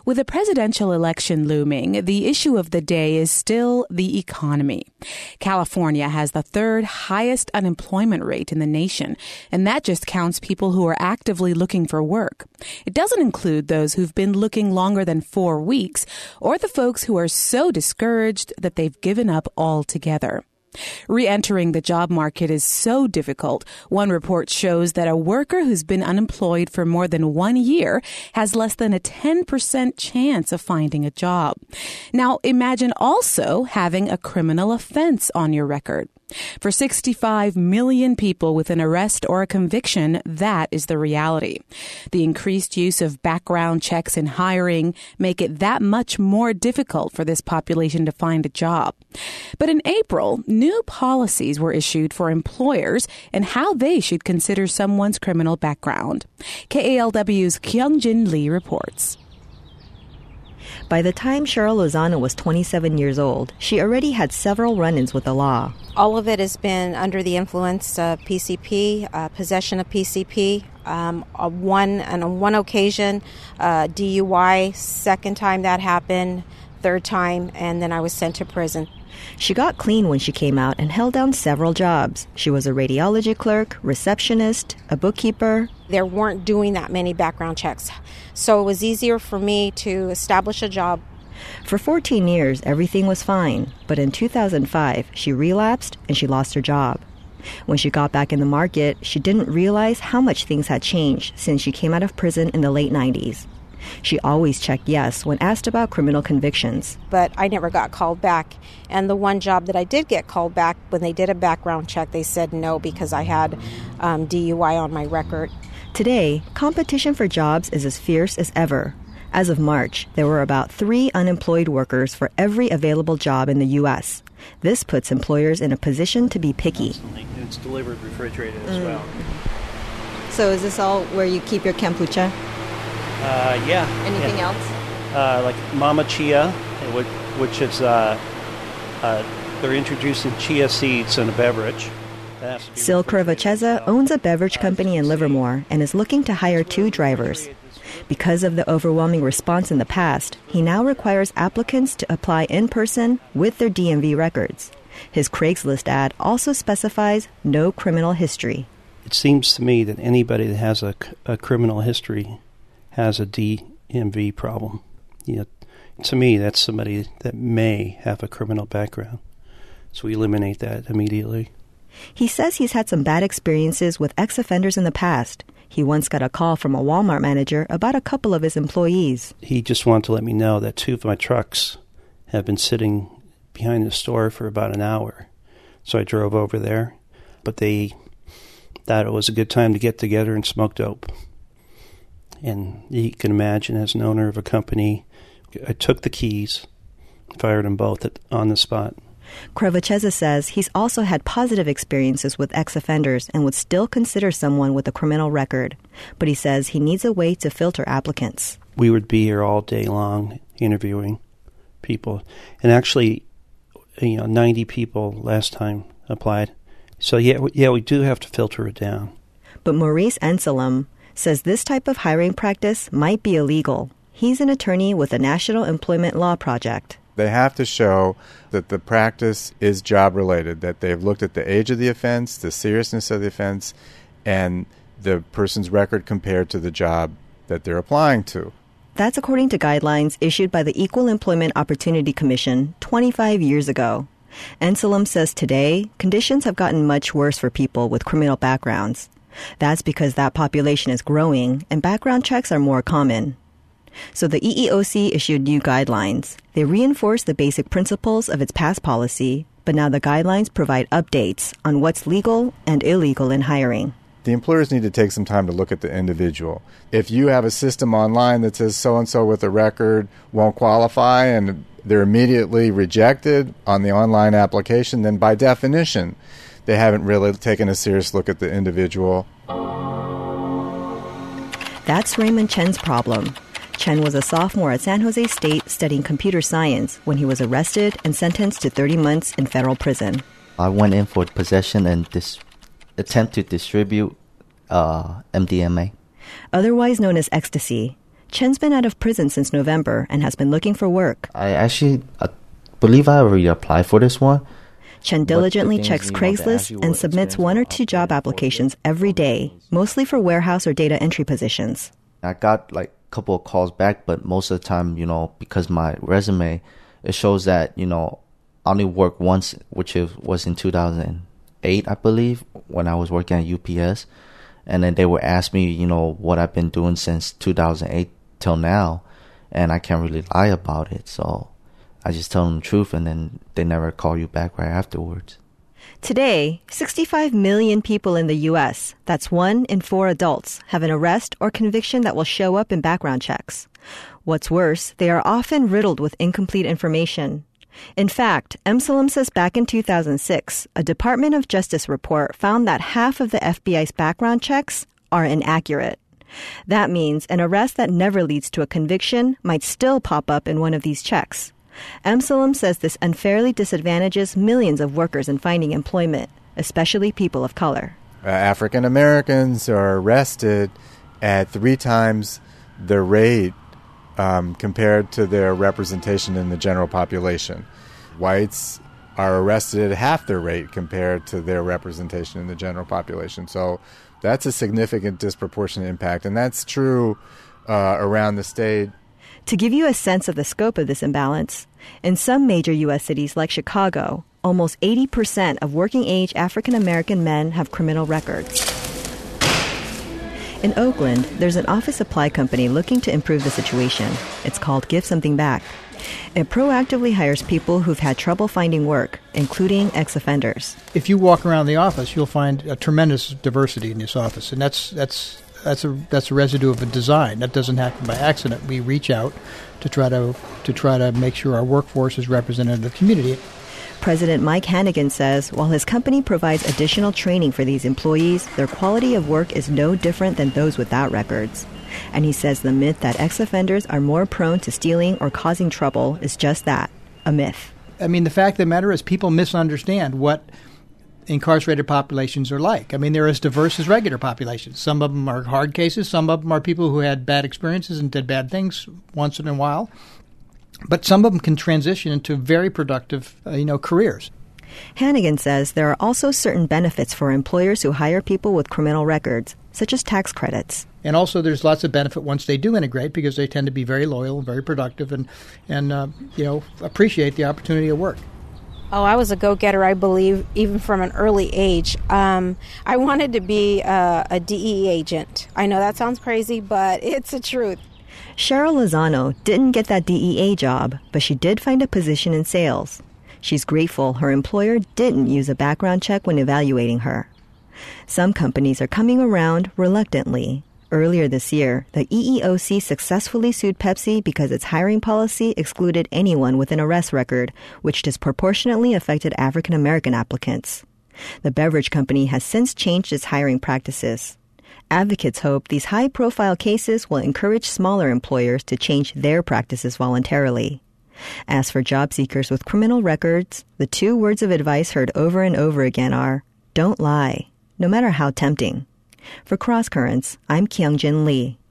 With the presidential election looming, the issue of the day is still the economy. California has the third highest unemployment rate in the nation, and that just counts people who are actively looking for work. It doesn't include those who've been looking longer than 4 weeks, or the folks who are so discouraged that they've given up altogether. Re-entering the job market is so difficult. One report shows that a worker who's been unemployed for more than 1 year has less than a 10% chance of finding a job. Now, imagine also having a criminal offense on your record. For 65 million people with an arrest or a conviction, that is the reality. The increased use of background checks in hiring make it that much more difficult for this population to find a job. But in April, new policies were issued for employers and how they should consider someone's criminal background. KALW's Kyung-Jin Lee reports. By the time Cheryl Lozano was 27 years old, she already had several run-ins with the law. All of it has been under the influence of PCP, possession of PCP. On one occasion, DUI, second time that happened, third time, and then I was sent to prison. She got clean when she came out and held down several jobs. She was a radiology clerk, receptionist, a bookkeeper. There weren't doing that many background checks, so it was easier for me to establish a job. For 14 years, everything was fine, but in 2005, she relapsed and she lost her job. When she got back in the market, she didn't realize how much things had changed since she came out of prison in the late 90s. She always checked yes when asked about criminal convictions. But I never got called back. And the one job that I did get called back, when they did a background check, they said no because I had DUI on my record. Today, competition for jobs is as fierce as ever. As of March, there were about 3 unemployed workers for every available job in the U.S. This puts employers in a position to be picky. It's delivered refrigerated as well. So is this all where you keep your kombucha? Yeah. Anything else? Like Mama Chia, which is they're introducing chia seeds in a beverage. Sil Curvacheza owns a beverage company in Livermore and is looking to hire 2 drivers. Because of the overwhelming response in the past, he now requires applicants to apply in person with their DMV records. His Craigslist ad also specifies no criminal history. It seems to me that anybody that has a criminal history has a DMV problem. To me, that's somebody that may have a criminal background. So we eliminate that immediately. He says he's had some bad experiences with ex-offenders in the past. He once got a call from a Walmart manager about a couple of his employees. He just wanted to let me know that 2 of my trucks have been sitting behind the store for about an hour. So I drove over there, but they thought it was a good time to get together and smoke dope. And you can imagine, as an owner of a company, I took the keys, fired them both on the spot. Crevacheza says he's also had positive experiences with ex-offenders and would still consider someone with a criminal record. But he says he needs a way to filter applicants. We would be here all day long interviewing people. And actually, 90 people last time applied. So yeah, we do have to filter it down. But Maurice Anselm says this type of hiring practice might be illegal. He's an attorney with the National Employment Law Project. They have to show that the practice is job-related, that they've looked at the age of the offense, the seriousness of the offense, and the person's record compared to the job that they're applying to. That's according to guidelines issued by the Equal Employment Opportunity Commission 25 years ago. Anselm says today, conditions have gotten much worse for people with criminal backgrounds. That's because that population is growing and background checks are more common. So the EEOC issued new guidelines. They reinforce the basic principles of its past policy, but now the guidelines provide updates on what's legal and illegal in hiring. The employers need to take some time to look at the individual. If you have a system online that says so-and-so with a record won't qualify and they're immediately rejected on the online application, then by definition, they haven't really taken a serious look at the individual. That's Raymond Chen's problem. Chen was a sophomore at San Jose State studying computer science when he was arrested and sentenced to 30 months in federal prison. I went in for possession and attempt to distribute MDMA. Otherwise known as ecstasy, Chen's been out of prison since November and has been looking for work. I believe I already applied for this one. Chen diligently checks Craigslist and submits 1 or 2 job applications every day, mostly for warehouse or data entry positions. I got like a couple of calls back, but most of the time, because my resume, it shows that, I only worked once, which was in 2008, I believe, when I was working at UPS. And then they would ask me, what I've been doing since 2008 till now. And I can't really lie about it. So I just tell them the truth, and then they never call you back right afterwards. Today, 65 million people in the U.S., that's 1 in 4 adults, have an arrest or conviction that will show up in background checks. What's worse, they are often riddled with incomplete information. In fact, Emsalem says back in 2006, a Department of Justice report found that half of the FBI's background checks are inaccurate. That means an arrest that never leads to a conviction might still pop up in one of these checks. Emsalem says this unfairly disadvantages millions of workers in finding employment, especially people of color. African Americans are arrested at 3 times the rate compared to their representation in the general population. Whites are arrested at half their rate compared to their representation in the general population. So that's a significant disproportionate impact, and that's true around the state. To give you a sense of the scope of this imbalance, in some major U.S. cities like Chicago, almost 80% of working-age African-American men have criminal records. In Oakland, there's an office supply company looking to improve the situation. It's called Give Something Back. It proactively hires people who've had trouble finding work, including ex-offenders. If you walk around the office, you'll find a tremendous diversity in this office, and that's a residue of a design. That doesn't happen by accident. We reach out to try to make sure our workforce is represented in the community. President Mike Hannigan says while his company provides additional training for these employees, their quality of work is no different than those without records. And he says the myth that ex-offenders are more prone to stealing or causing trouble is just that, a myth. I mean, the fact of the matter is people misunderstand what incarcerated populations are like. I mean, they're as diverse as regular populations. Some of them are hard cases. Some of them are people who had bad experiences and did bad things once in a while. But some of them can transition into very productive, careers. Hannigan says there are also certain benefits for employers who hire people with criminal records, such as tax credits. And also there's lots of benefit once they do integrate because they tend to be very loyal and very productive and appreciate the opportunity of work. Oh, I was a go-getter, I believe, even from an early age. I wanted to be a DEA agent. I know that sounds crazy, but it's the truth. Cheryl Lozano didn't get that DEA job, but she did find a position in sales. She's grateful her employer didn't use a background check when evaluating her. Some companies are coming around reluctantly. Earlier this year, the EEOC successfully sued Pepsi because its hiring policy excluded anyone with an arrest record, which disproportionately affected African American applicants. The beverage company has since changed its hiring practices. Advocates hope these high-profile cases will encourage smaller employers to change their practices voluntarily. As for job seekers with criminal records, the 2 words of advice heard over and over again are, don't lie, no matter how tempting. For Cross Currents, I'm Kyung-Jin Lee.